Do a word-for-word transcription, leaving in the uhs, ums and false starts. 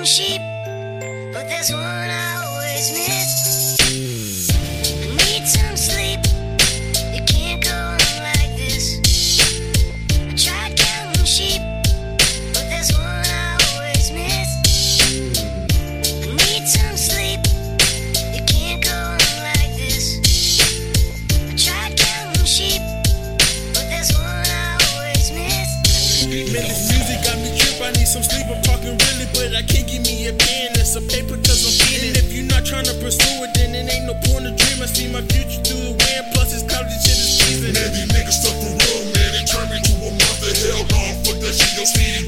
sheep, but there's one I always miss. I need some sleep. You can't go on like this. I tried counting sheep, but there's one I always miss. I need some sleep. You can't go on like this. I tried counting sheep, but there's one I always miss. Man, this music got me tripped. I need some sleep. I'm talking really, but I can't give me a pen and some paper cause I'm feeling. If you're not trying to pursue it, then it ain't no point to dream. I see my future through the wind, plus it's college shit is season. Man, these niggas stuck for real, man. They turned me to a mother. Hell no, fuck that shit, yo, speed.